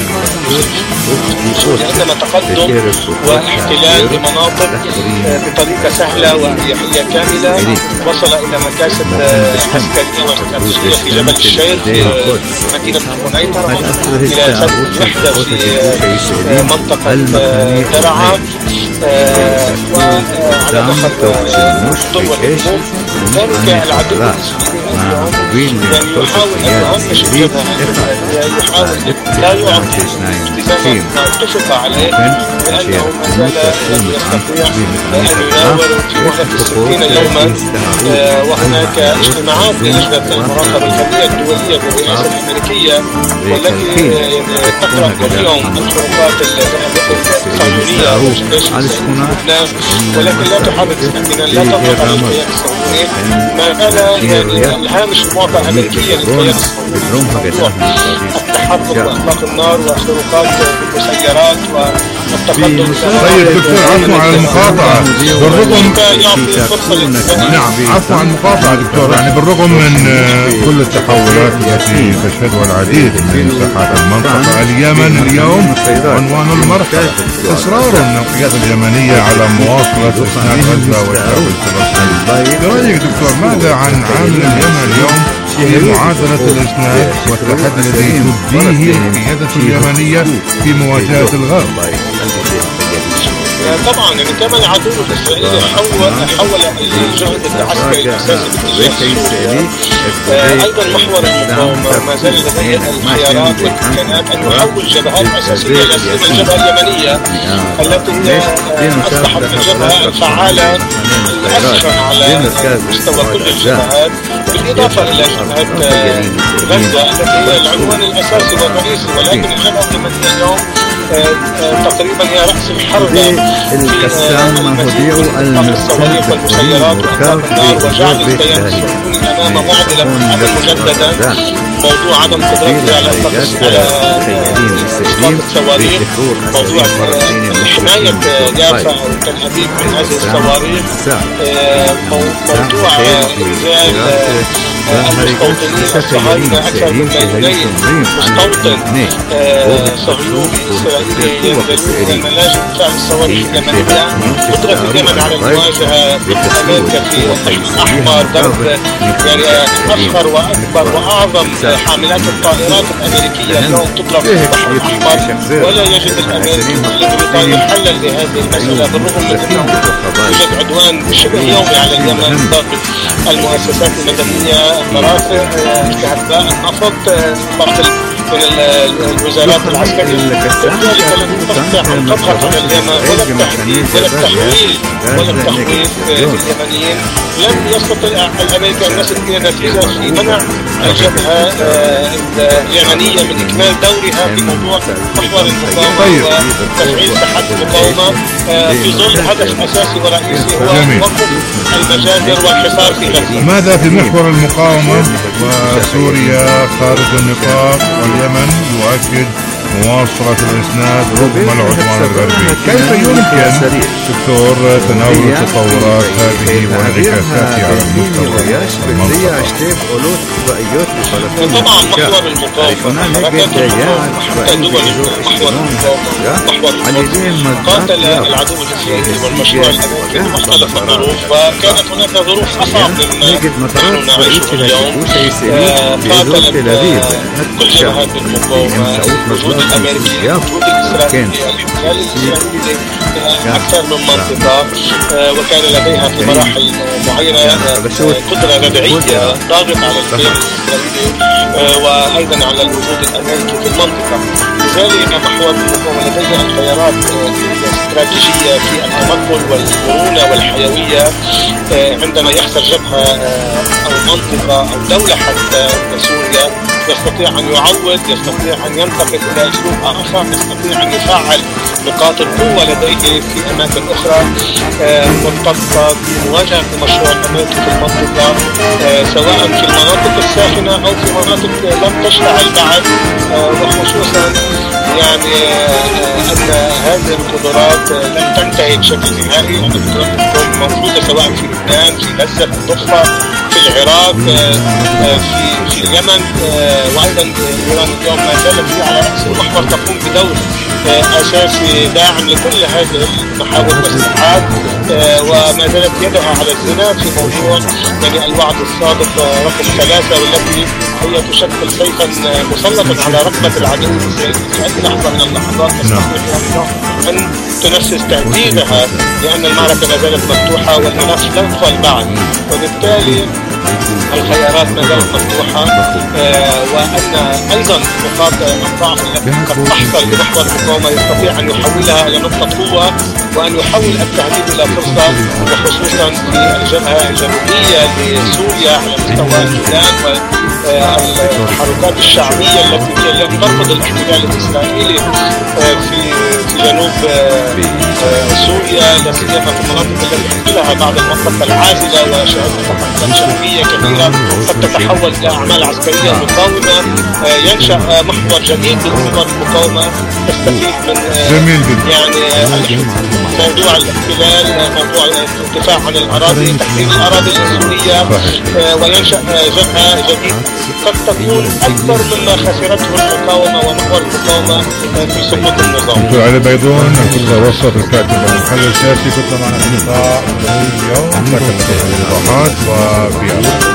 وإنما تقدم واحتلال لمناطق بطريقة سهلة وأريحية كاملة، وصل إلى مكاسب عسكرية واستراتيجية في جبل الشيخ في مدينة المنيطرة، إلى سد وحدة في منطقة درعا، وعلى دخل ضوء الحكوم. ذلك العدو الإسرائيلي يعني يحاول أن يهمش الجبهة، يحاول لا يعطي التزام ما اتفق عليه، لأنه ما زال لم يستطيع أن يناول في وقت ستين يوما، وهناك اجتماعات للجنة المراقبة الخارجية الدولية بالرئاسة الأمريكية والتي تقرأ كل يوم الخروقات الصهيونية لبنان، ولكن لا تحرك سكينا، لا تضغط على الكيان الصهيوني، ما زال يعني الهامش المعطى أمريكيا للكيان الصهيوني، التحرك وإطلاق النار والخروقات بالمسيرات والتقدم. طيب دكتور، عفوا على المقاطعة، بالرغم نعم عفوا عن المقاطعة دكتور، يعني بالرغم من كل التحولات التي تشهدها العديد من مساحات المنطقة، اليمن اليوم عنوان المرحلة، إصرار القيادة اليمنية على مواصلة إسناد غزة والشعب الفلسطيني. برأيك دكتور، ماذا عن عامل اليمن اليوم في معادلة الإسناد والتحدي الذي تبديه القيادة اليمنية في مواجهة الغرب؟ طبعا يعني كما العدو الإسرائيلي حول حول الجهد العسكري الأساسي باتجاه سوريا، أيضا محور المقاومة ما زال لديه الخيارات والإمكانات أن يحول جبهات أساسية لا سيما الجبهة اليمنية التي هي أصبحت الجبهة الفعالة الأسرع على مستوى كل الجبهات، بالإضافة إلى جبهة غزة التي هي العنوان الأساسي والرئيسي، ولكن الجبهة اليمنية اليوم تقريبا هي رأس الحرب القسام هديع الصواريخ والمسيرات وإطلاق النار، وجعل الكيان الصهيوني أمام معضلة مجددا، موضوع عدم قدرته على إطلاق الصواريخ، موضوع حماية يافا وتل أبيب من هذه الصواريخ، موضوع إنزال المستوطنين الصهاينة أكثر من مليونين مستوطن صهيوني إسرائيلي ينزلون إلى ملاجئ دفاع الصواريخ اليمنية. قدرة اليمن على المواجهة بأمريكا في البحر الأحمر ضرب يعني أفخر وأكبر وأعظم حاملات الطائرات الأمريكية اليوم تضرب في البحر الأحمر، ولا يجد الأمريكي البريطاني حلا لهذه المسألة بالرغم من أنه يوجد عدوان شبه يومي على اليمن ضرب المؤسسات المدنية، مرافق، كهرباء، النفط، ضرب من الوزارات العسكرية. ذلك الذي تستطيع أن تضغط على اليمن ولا التحديد ولا التحويل ولا التخويف لليمنيين. لن يستطيع الأمريكا أن يصل إلى نتيجة في منع الجبهة اليمنية من إكمال دورها في موضوع محور المقاومة وتفعيل ساحات المقاومة في ظل هدف أساسي ورئيسي هو وقف المجازر والحصار في غزة. ماذا في محور المقاومة وسوريا خارج النطاق واليمن يؤكد مواصلة الإسناد رغم العدوان الغربي؟ كيف يمكن دكتور تناول التطورات هذه وانعكاساتها على المستوى المنطقة؟ طبعا محور المقاومة حتى دول محور المقاومة قاتل العدو الإسرائيلي والمشروع الأمريكي بمختلف الظروف، وكانت هناك ظروف أصعب مما نحن نعيشه اليوم. قاتل كل جبهات المقاومة، وجود الأمريكي وجود الإسرائيلي الإحتلال الإسرائيلي أكثر من منطقة، وكان لديها في مراحل معينة قدرة ردعية ضاغط على الكيان الإسرائيلي وأيضا على الوجود الأمريكي في المنطقة. لذلك محور المقاومة لديه الخيارات الاستراتيجية في التمكن والمرونة والحيوية عندما يخسر جبهة أو منطقة أو دولة حتى سوريا. يستطيع أن يعوض، يستطيع أن ينتقل إلى أسلوب آخر، يستطيع أن يفعل نقاط القوة لديه في أماكن أخرى مرتبطة بمواجهة المشروع الأمريكي في المنطقة، سواء في المناطق الساخنة أو في مناطق لم تشتعل بعد، وخصوصا يعني أن هذه القدرات لن تنتهي بشكل نهائي. القدرات تكون موجودة سواء في لبنان، في غزة، في الضفة، في العراق، في في اليمن، وايضا ايران اليوم ما زالت هي على راس المحور تقوم بدور اساسي داعم لكل هذه المحاور والساحات، وما زالت يدها على الزنا في موضوع يعني الوعد الصادق رقم ثلاثة، والتي هي تشكل سيفا مسلطا على رقبة العدو الإسرائيلي في أي لحظة من اللحظات تستطيع أن تنفذ تهديدها، لأن المعركة ما زالت مفتوحة والملف لم يقفل بعد، وبالتالي الخيارات ما زالت مفتوحة. آه وأن أيضا نقاط الضعف التي قد تحصل بمحور المقاومة يستطيع أن يحولها إلى نقطة قوة، وأن يحول التهديد إلى فرصة، وخصوصا في الجبهة الجنوبية لسوريا على مستوى السودان والتحركات الشعبية التي هي التي ترفض الاحتلال الإسرائيلي في في جنوب سوريا، لا سيما في المناطق التي احتلها بعد المنطقة العازلة، وشهدت تحركات شعبية كثيرة قد تتحول إلى أعمال عسكرية مقاومة. ينشأ محور جديد لمحور المقاومة تستفيد من يعني موضوع الاحتلال، موضوع الدفاع عن الأراضي، تحرير الأراضي السورية، وينشأ جبهة جديد قد تكون أكبر مما خسرته المقاومة ومحور المقاومة في سقوط النظام. دكتور علي بيضون، الكتلة وسط الكاتب والمحلل السياسي، كنت معنا في لقاء اليوم لكن الإيضاحات وفي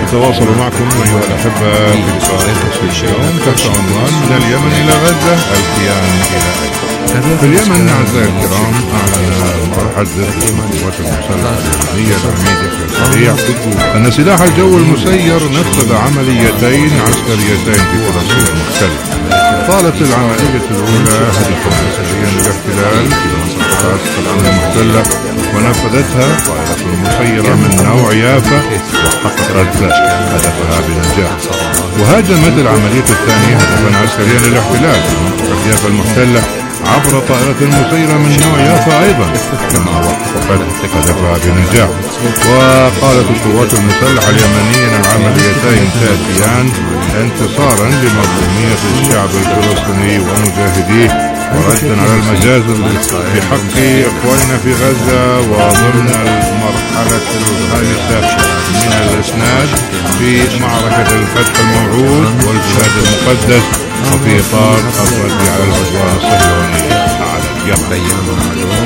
نتواصل معكم أيها الأحبة في لقاء خصوصي اليوم تحت عنوان من اليمن إلى غزة الكيان إلى أين. في اليمن أعزائي الكرام أعلن المتحدث للقوات المسلحة اليمنية العميد يحيى السريع أن سلاح الجو المسير نفذ عمليتين عسكريتين في فلسطين المحتلة. طالت العملية الأولى هدفا عسكريا للاحتلال في منطقة الأمن المحتلة ونفذتها طائرة مسيرة من نوع يافا وحققت هدفها بنجاح. وهاجمت العملية الثانية هدفا عسكريا للاحتلال في منطقة يافا المحتلة عبر طائرة مسيرة من نوع يافا أيضا كما وحققت هدفها بنجاح. وقالت القوات المسلحة اليمنية أن العمليتين تأتيان انتصارا لمظلومية الشعب الفلسطيني ومجاهديه وردا على المجازر بحق إخواننا في غزة وضمن المرحلة الخامسة من الإسناد في معركة الفتح الموعود والجهاد المقدس وفي إطار الرد على العدوان الصهيوني على اليمن.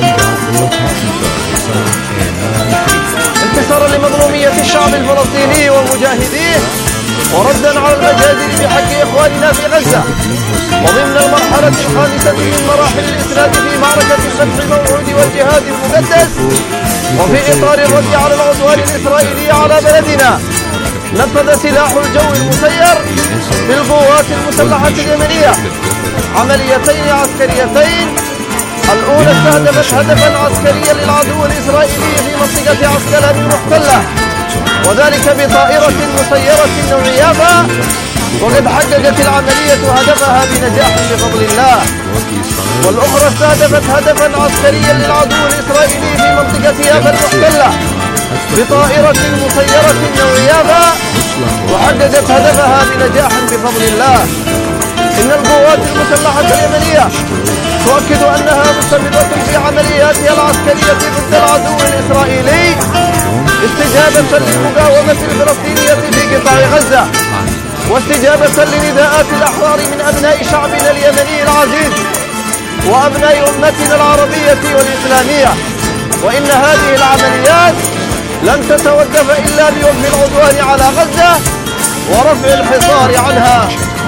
انتصارا لمظلومية الشعب الفلسطيني ومجاهديه وردا على المجازر بحق إخواننا في غزة وضمن المرحلة الخامسة من مراحل الإسناد في معركة الفتح الموعود والجهاد المقدس وفي إطار الرد على العدوان الإسرائيلي على بلدنا نفذ سلاح الجو المسير بالقوات المسلحة اليمنية عمليتين عسكريتين. الأولى استهدفت هدفا عسكريا للعدو الإسرائيلي في منطقة عسقلان المحتلة وذلك بطائرة مسيرة نوع يافا وقد حققت العملية هدفها بنجاح بفضل الله. والأخرى استهدفت هدفا عسكريا للعدو الإسرائيلي في منطقة يافا المحتلة بطائرة مسيرة نوع يافا وحققت هدفها بنجاح بفضل الله. إن القوات المسلحة اليمنية تؤكد أنها مستمرة في عملياتها العسكرية ضد العدو الإسرائيلي استجابة للمقاومة الفلسطينية في قطاع غزة واستجابة لنداءات الأحرار من أبناء شعبنا اليمني العزيز وأبناء أمتنا العربية والإسلامية. وإن هذه العمليات لن تتوقف إلا بوقف العدوان على غزة ورفع الحصار عنها.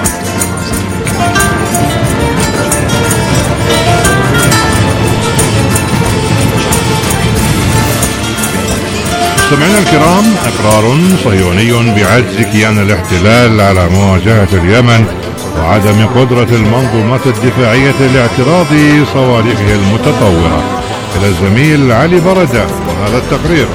مستمعينا الكرام، إقرار صهيوني بعجز كيان الاحتلال على مواجهة اليمن وعدم قدرة المنظومات الدفاعية لاعتراض صواريخه المتطورة. إلى الزميل علي بردة وهذا التقرير.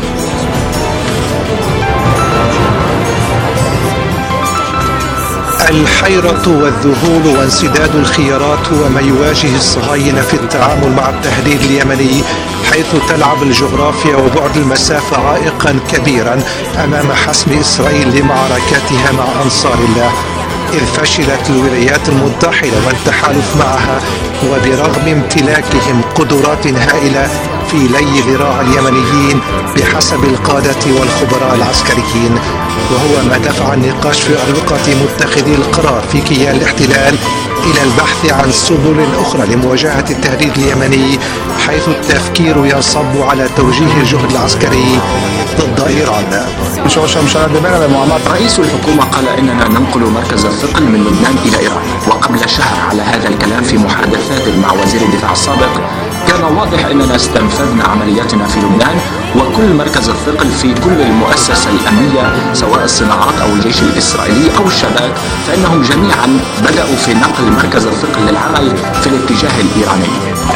الحيرة والذهول وانسداد الخيارات هو ما يواجه الصهاينة في التعامل مع التهديد اليمني، حيث تلعب الجغرافيا وبعد المسافة عائقا كبيرا أمام حسم إسرائيل لمعركتها مع أنصار الله، إذ فشلت الولايات المتحدة والتحالف معها وبرغم امتلاكهم قدرات هائلة في لي ذراع اليمنيين بحسب القادة والخبراء العسكريين، وهو ما دفع النقاش في أروقة متخذي القرار في كيان الاحتلال إلى البحث عن سبل أخرى لمواجهة التهديد اليمني، حيث التفكير ينصب على توجيه الجهد العسكري ضد إيران. رئيس الحكومة قال إننا ننقل مركز الثقل من لبنان إلى إيران، وقبل شهر على هذا الكلام في محادثات مع وزير الدفاع السابق كان واضح أننا استنفذنا عملياتنا في لبنان، وكل مركز الثقل في كل المؤسسة الأمنية سواء الصناعات أو الجيش الإسرائيلي أو الشباك، فإنهم جميعا بدأوا في نقل مركز الثقل للعمل في الاتجاه الإيراني.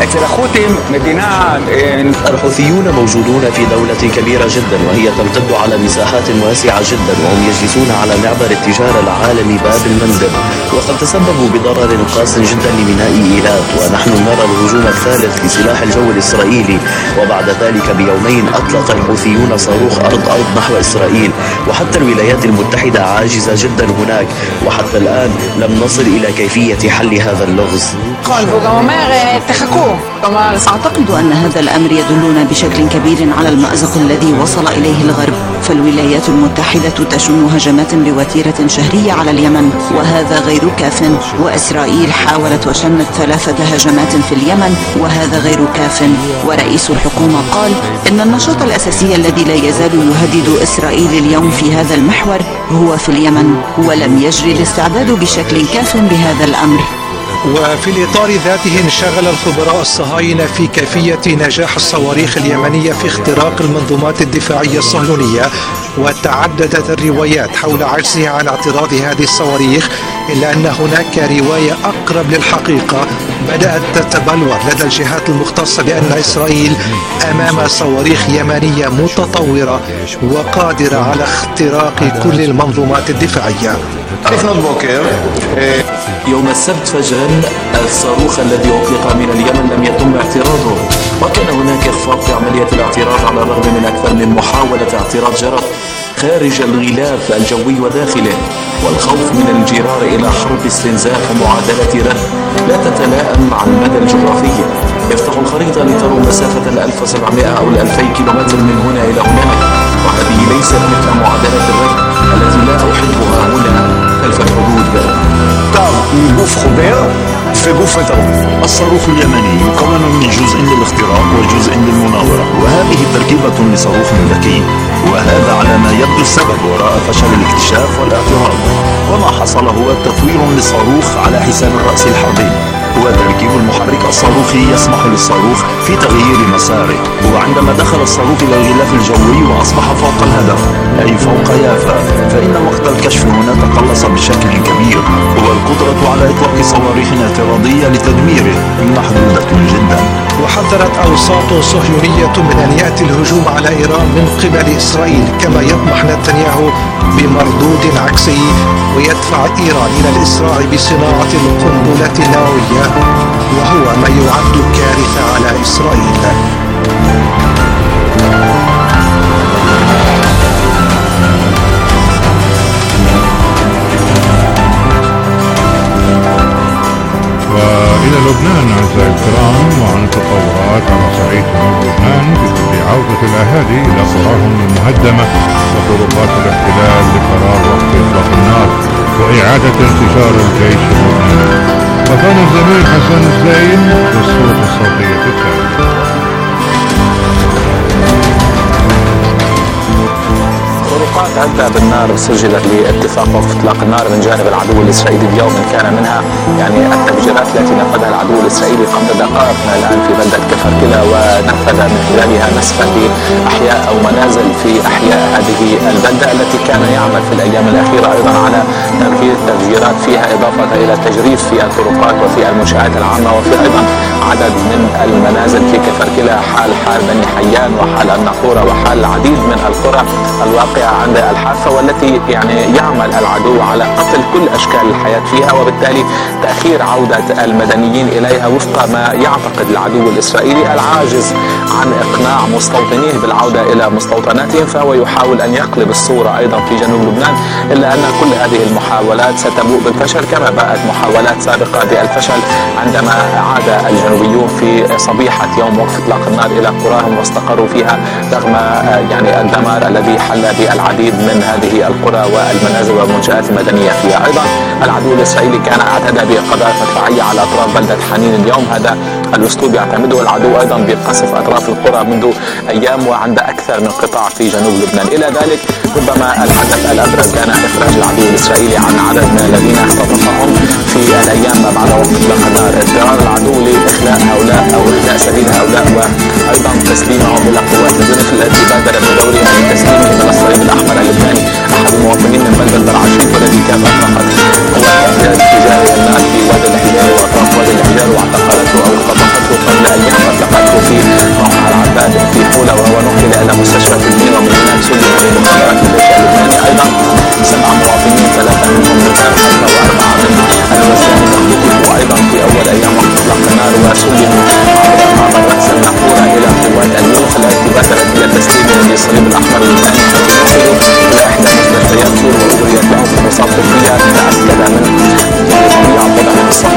الحوثيون موجودون في دولة كبيرة جدا وهي تمتد على مساحات واسعة جدا، وهم يجلسون على معبر التجارة العالمي باب المندب، وقد تسببوا بضرر قاس جدا لميناء إيلات، ونحن نرى الهجوم الثالث لسلاح الجو الإسرائيلي. وبعد ذلك بيومين أطلق الحوثيون صاروخ أرض أرض نحو إسرائيل، وحتى الولايات المتحدة عاجزة جدا هناك، وحتى الآن لم نصل إلى كيفية حل هذا اللغز. أعتقد أن هذا الأمر يدلنا بشكل كبير على المأزق الذي وصل إليه الغرب، فالولايات المتحدة تشن هجمات بوتيرة شهرية على اليمن وهذا غير كاف، وإسرائيل حاولت وشنت ثلاثة هجمات في اليمن وهذا غير كاف، ورئيس الحكومة قال إن النشاط الأساسي الذي لا يزال يهدد إسرائيل اليوم في هذا المحور هو في اليمن، ولم يجري الاستعداد بشكل كاف بهذا الأمر. وفي الإطار ذاته انشغل الخبراء الصهاينة في كيفية نجاح الصواريخ اليمنية في اختراق المنظومات الدفاعية الصهيونية، وتعددت الروايات حول عجزها عن اعتراض هذه الصواريخ، إلا أن هناك رواية أقرب للحقيقة بدأت تتبلور لدى الجهات المختصة بأن إسرائيل أمام صواريخ يمنية متطورة وقادرة على اختراق كل المنظومات الدفاعية. يوم السبت فجرا الصاروخ الذي أطلق من اليمن لم يتم اعتراضه، وكان هناك إخفاق في عملية الاعتراض على الرغم من أكثر من محاولة اعتراض جرت خارج الغلاف الجوي وداخله، والخوف من الجرار إلى حرب استنزاف ومعادلة رد لا تتلائم مع المدى الجغرافي. افتحوا الخريطة لتروا مسافة الألف وسبعمائة أو الألفين كيلومتر من هنا إلى هناك، وهذه ليست مثل معادلة الرد التي لا أحبها هنا خلف الحدود. الصاروخ اليمني مكون من جزء للاختراق وجزء للمناورة، وهذه تركيبة لصاروخ ذكي، وهذا على ما يبدو السبب وراء فشل الاكتشاف والاعتراض. وما حصل هو تطوير للصاروخ على حساب الرأس الحربي، هو تركيب المحرك الصاروخي يسمح للصاروخ في تغيير مساره، وعندما دخل الصاروخ إلى الغلاف الجوي وأصبح فوق الهدف أي فوق يافا، فإن وقت الكشف هنا تقلص بشكل كبير، والقدرة على إطلاق صواريخ اعتراضية لتدميره محدودة جدا. وحذرت أوساط صهيونية من أن يأتي الهجوم على إيران من قبل إسرائيل، كما يطمح نتنياهو بمردود عكسي ويدفع إيران إلى الإسراع بصناعة القنبلة النووية، وهو ما يعد كارثة على إسرائيل. وإلى لبنان أعزائي الكرام، وعن تطورات على صعيد جنوب لبنان بفضل عودة الأهالي إلى قراهم المهدمة وطرقات الاحتلال لقرار وقف إطلاق النار وإعادة انتشار الجيش اللبناني. وكان الزميل حسن الزين بالصوت الصوتية التالية. طرقات عدة بالنار سجلت لاتفاق وقف اطلاق النار من جانب العدو الاسرائيلي اليوم، ان كان منها يعني التفجيرات التي نفذها العدو الاسرائيلي قبل دقائق من الان في بلده كفركلا، ونفذ من خلالها نسفا لاحياء او منازل في احياء هذه البلده التي كان يعمل في الايام الاخيره ايضا على تنفيذ تفجيرات فيها، اضافه الى تجريف في الطرقات وفي المنشات العامه، وفي ايضا عدد من المنازل في كفركلا، حال حال بني حيان وحال الناقوره وحال العديد من القرى الواقعه عند الحافة، والتي يعني يعمل العدو على قتل كل أشكال الحياة فيها، وبالتالي تأخير عودة المدنيين إليها وفق ما يعتقد العدو الإسرائيلي العاجز عن إقناع مستوطنيه بالعودة إلى مستوطناتهم، فهو يحاول أن يقلب الصورة أيضا في جنوب لبنان، إلا أن كل هذه المحاولات ستبوء بالفشل، كما بقت محاولات سابقة بالفشل عندما عاد الجنوبيون في صبيحة يوم وقف إطلاق النار إلى قراهم واستقروا فيها رغم يعني الدمار الذي حل بالعديد من هذه القرى والمنازل والمنشآت المدنية فيها. أيضا العدو الإسرائيلي كان اعتدى بقذائف مدفعية على أطراف بلدة حنين اليوم، هذا الأسلوب يعتمده العدو أيضا بقصف أطراف القرى منذ أيام وعند أكثر من قطاع في جنوب لبنان. إلى ذلك ربما الحدث الأبرز كان إخراج العدو الإسرائيلي عن عدد من الذين اختطفهم في الأيام ما بعد وقف إطلاق النار، اضطرار العدو لإخلاء هؤلاء أو إخلاء سبيل هؤلاء وأيضا تسليمهم إلى قوات الزنف التي بادرت بدورها لتسليمهم إلى الصليب الأحمر اللبناني. أحد المواطنين من بلدة برعشيق والذي كان أطلقت قوات الإعداد التجاري النار في وادي الحجار وأطراف وادي الحجار واعتقلته أو اختطفته قبل أيام، اطلقته في موقع العباد في حولة، وهو نقل إلى مستشفى تلميذ ومن هناك سلم لمخابرات الجيش اللبناني. أيضا سبع مواطنين، ثلاثة منهم نساء حتى وأربعة من الوسائل اختطفوا أيضا في أول أيام وقت إطلاق النار وسلموا عبر معبر رأس الناقورة إلى قوات اليوم التي بادرت إلى تسليمهم للصليب الأحمر اللبناني حيث نقلوا إلى إحدى مستشفيات سور وأجريت لهم فحوصات طبية تأكد من طبيعة وضعهم الصحي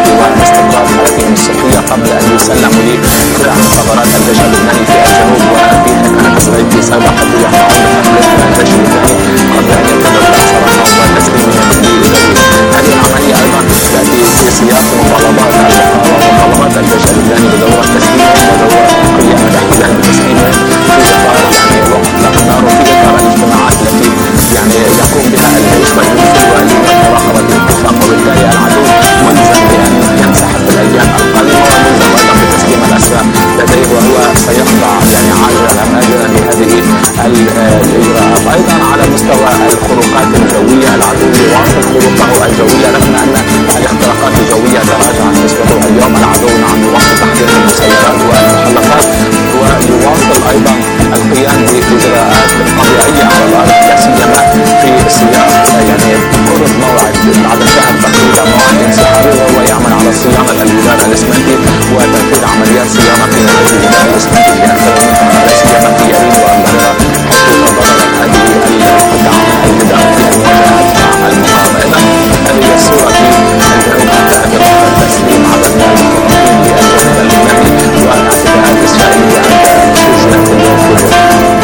سلموا لي قطع مخابرات الجيش اللبناني في الجنوب، وفي كانت إسرائيل في سابقا يقطعون بحملة الجيش اللبناني قبل أن يتم البعث صراحة وتسليمهم لإدارة. هذه العملية أيضا تأتي في سياق مطالبات ومطالبات الجيش اللبناني بدورة تسليمهم ودورة قيام الاحتلال بتسليمهم في إطار يعني وقت إطلاق النار، وفي إطار الاجتماعات التي يعني يقوم بها الجيش والفنزويلا لمراقبة الاتفاق، وبالتالي العدو ملزم بأن ينسحب بالأيام القادمة وملزم أيضا بتسليم الأسرى لديه، وهو سيخضع يعني عاجلا أم آجلا لهذه الإجراءات. أيضا على مستوى الخروقات الجوية العدو يواصل خروقه الجوية، رغم أن الاختراقات الجوية تراجعت نسبته اليوم. العدو نعم يواصل تحضير المسيرات والمحلقات، ويواصل أيضا القيام بإجراءات قضائية على الأرض، لا سيما في سياق يعني قرب موعد بعد شهر تقريبا موعد انسحابه، وهو يعمل على صيانة الجدار الإسمنتي وتنفيذ عمليات صيانة في هذه الجدار الإسمنتي لأكثر من لا سيما في يريد والظهيرة، حيث تضررت هذه القطع الجدار في المواجهات مع المقاومة. إذا هذه الصورة في الجنوب حتى أتبقى تسليم عدد من المفرطين للجيش اللبناني والاعتداءات الإسرائيلية على سجنات اليوم كله.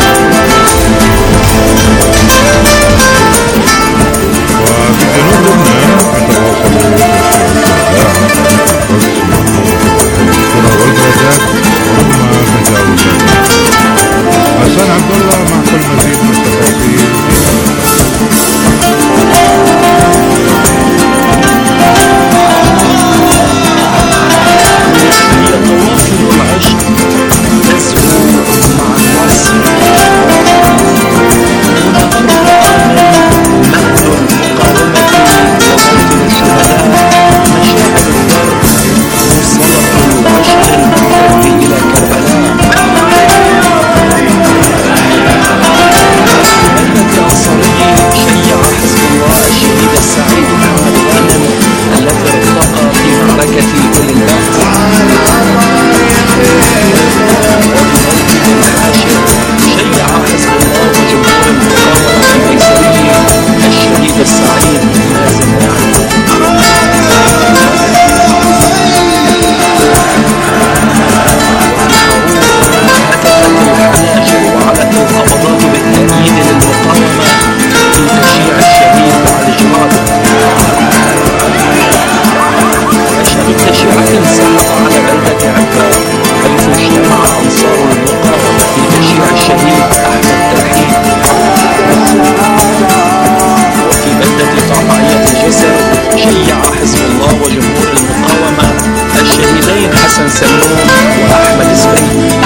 وفي جنوب لبنان يتواصل الشهداء عن القدس والقرى والبلدات رغم تجاوزات. حسن عبد الله مع كل مزيد من التفاصيل. يتواصل العشق تزهو مع الوصل مهد المقاومة وموطن الشهداء، مشاعر الدرب وصلة العشق الممتد إلى كربلاء. مدة أنصاري شيع حزب الله الشهيد السعيد محمد غانم الذي ارتقى في معركة كل البحث. وبموقف الحاشر شيع حزب الله وجمهور المقاومة القيصري الشهيد السعيد مازن غانم. هتفت الحناجر وعلت القبضات بالتأييد للمقاومة في تشييع الشهيد بعد إجراء مشهد التشييعات سحق على بلدة عكا، حيث اجتمع أنصار المقاومة في تشييع الشهيد أحمد توحيد. وفي بلدة طعطعية الجسر شيع حزب الله وجمهور المقاومة الشهيدين حسن سمون وأحمد سبيل.